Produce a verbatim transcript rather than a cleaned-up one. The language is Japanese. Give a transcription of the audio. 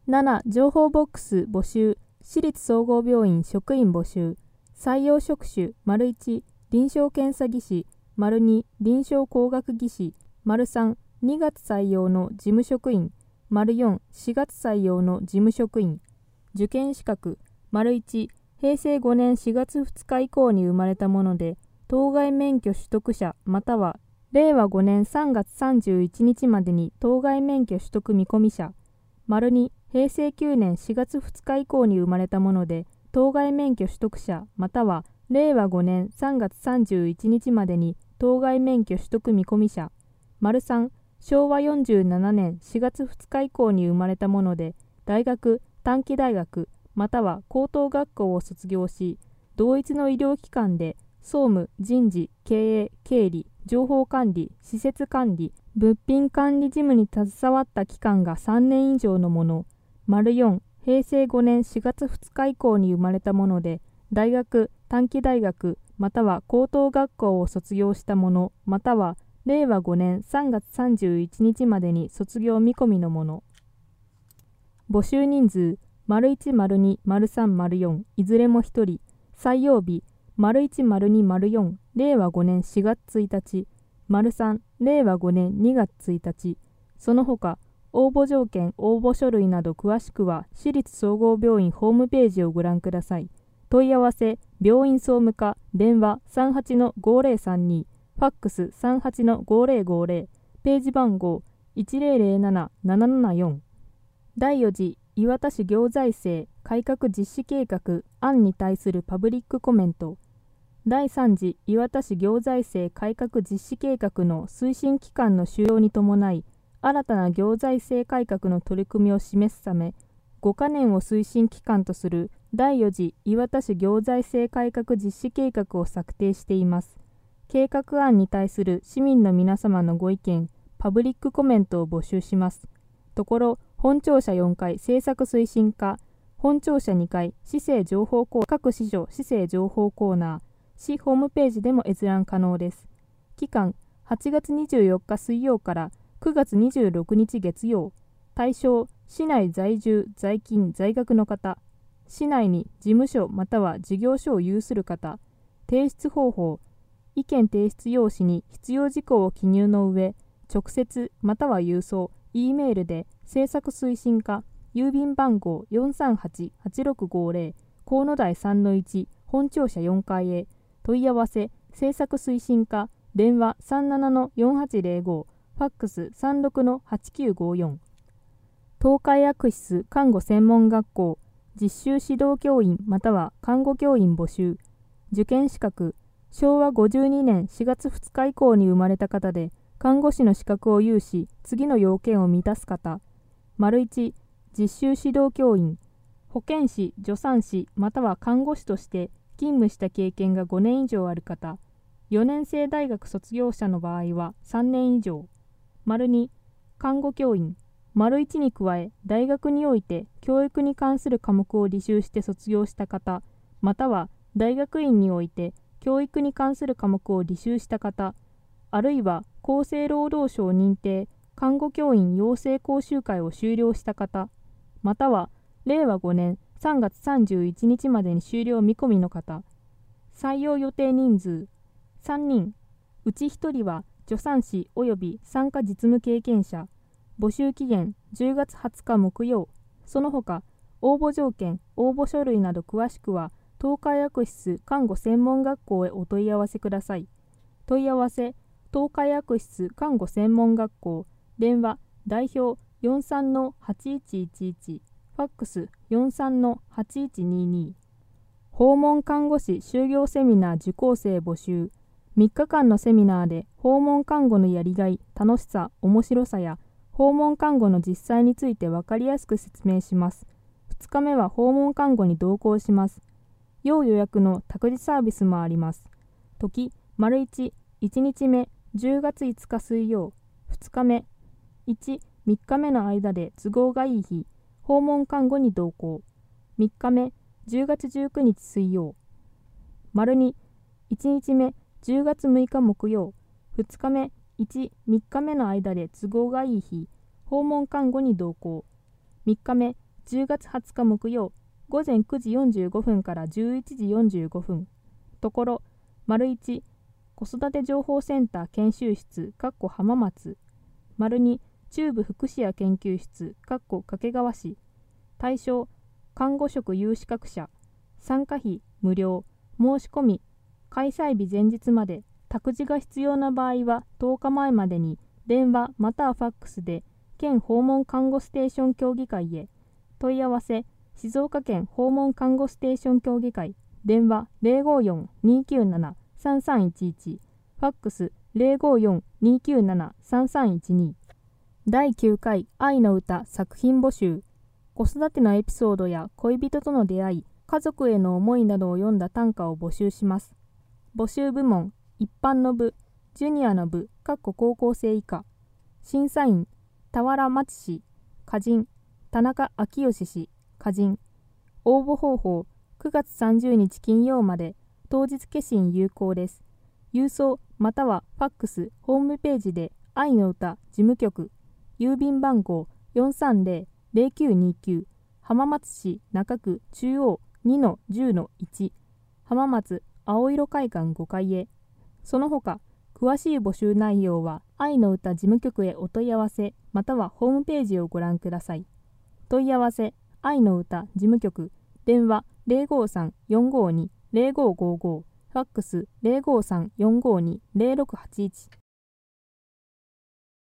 なな. 情報ボックス募集。私立総合病院職員募集。採用職種 ① 臨床検査技師 ② 臨床工学技師 ③ にがつ採用の事務職員 ④ しがつ採用の事務職員。受験資格 ① 平成ごねんしがつふつか以降に生まれたもので当該免許取得者またはれいわごねんさんがつさんじゅういちにちまでに当該免許取得見込み者 ② 平成きゅうねんしがつふつか以降に生まれたもので当該免許取得者またはれいわごねんさんがつさんじゅういちにちまでに当該免許取得見込み者 ③ しょうわよんじゅうななねんしがつふつか以降に生まれたもので大学、短期大学または高等学校を卒業し同一の医療機関で総務、人事、経営、経理、情報管理、施設管理、物品管理事務に携わった期間がさんねん以上のもの。④平成ごねんしがつふつか以降に生まれたもので大学、短期大学または高等学校を卒業したものまたはれいわごねんさんがつさんじゅういちにちまでに卒業見込みのもの。募集人数 ①、②、③、よん いずれもひとり。採用日 ①、②、よん れいわごねんしがつついたち ③、れいわごねんにがつついたち。その他応募条件、応募書類など詳しくは私立総合病院ホームページをご覧ください。問い合わせ病院総務課電話 さんはちのごぜろさんに ファックス さんはちのごぜろごぜろページ番号 いちぜろぜろなな ななななよん。だいよん次磐田市行財政改革実施計画案に対するパブリックコメント。だいさん次磐田市行財政改革実施計画の推進期間の終了に伴い新たな行財政改革の取り組みを示すためごかねんを推進期間とするだいよん次磐田市行財政改革実施計画を策定しています。計画案に対する市民の皆様のご意見、パブリックコメントを募集します。ところ、本庁舎よんかい政策推進課、本庁舎にかい市政情報コーナー、各市所市政情報コーナー、市ホームページでも閲覧可能です。期間、はちがつにじゅうよっか水曜からくがつにじゅうろくにち月曜。対象、市内在住、在勤、在学の方。市内に事務所または事業所を有する方。提出方法、意見提出用紙に必要事項を記入の上、直接または郵送、E メールで政策推進課、郵便番号 よんさんはちはちろくごぜろ 河野台 さんのいち 本庁舎よんかいへ。問い合わせ政策推進課電話 さんななのよんはちぜろご ファックス さんろくのはちきゅうごよん。東海薬室看護専門学校実習指導教員または看護教員募集。受験資格しょうわごじゅうにねんしがつふつか以降に生まれた方で看護師の資格を有し次の要件を満たす方。いち実習指導教員保健師、助産師または看護師として勤務した経験がごねん以上ある方。よねんせい大学卒業者の場合はさんねん以上。に看護教員いちに加え大学において教育に関する科目を履修して卒業した方または大学院において教育に関する科目を履修した方あるいは厚生労働省認定看護教員養成講習会を修了した方またはれいわごねんさんがつさんじゅういちにちまでに終了見込みの方。採用予定人数さんにん、うちひとりは助産師及び産科実務経験者。募集期限じゅうがつはつか木曜。その他応募条件、応募書類など詳しくは東海薬室看護専門学校へお問い合わせください。問い合わせ東海薬室看護専門学校電話代表 よんさんのはちいちいちいち ファックス よんさんのはちいちにに。訪問看護師就業セミナー受講生募集。みっかかんのセミナーで訪問看護のやりがい、楽しさ、面白さや訪問看護の実際について分かりやすく説明します。ふつかめは訪問看護に同行します。要予約の託児サービスもあります。時、丸いち、いちにちめ、じゅうがついつか水曜、ふつかめ、いち、みっかめの間で都合がいい日、訪問看護に同行。みっかめ、じゅうがつじゅうくにち水曜。丸に、いちにちめ、じゅうがつむいか木曜、ふつかめ、いち、みっかめの間で都合がいい日、訪問看護に同行。みっかめ、 じゅうがつはつか木曜、ごぜんくじよんじゅうごふんからじゅういちじよんじゅうごふん。ところ、いち、子育て情報センター研修室浜松。に、中部福祉屋研究室掛川市。対象、看護職有資格者。参加費無料。申し込み、開催日前日まで。託児が必要な場合はとおかまえまでに電話またはファックスで県訪問看護ステーション協議会へ。問い合わせ、静岡県訪問看護ステーション協議会。電話 ゼロごよん にきゅうなな さんさんいちいち。ファックス ゼロごよん にきゅうなな さんさんいちに。だいきゅうかい愛の歌作品募集。子育てのエピソードや恋人との出会い、家族への思いなどを読んだ短歌を募集します。募集部門、一般の部、ジュニアの部、高校生以下。審査員、田原町氏、歌人、田中昭義氏、歌人。応募方法、くがつさんじゅうにち金曜まで、当日消印有効です。郵送またはファックス、ホームページで愛の歌事務局、郵便番号 よんさんぜろ ゼロきゅうにきゅう、浜松市中区中央 にのじゅうのいち、浜松青色会館ごかいへ。その他、詳しい募集内容は愛の歌事務局へお問い合わせまたはホームページをご覧ください。問い合わせ、愛の歌事務局、電話 ゼロごさん よんごに ゼロごごご、ファックス ゼロごさん よんごに ゼロろくはちいち。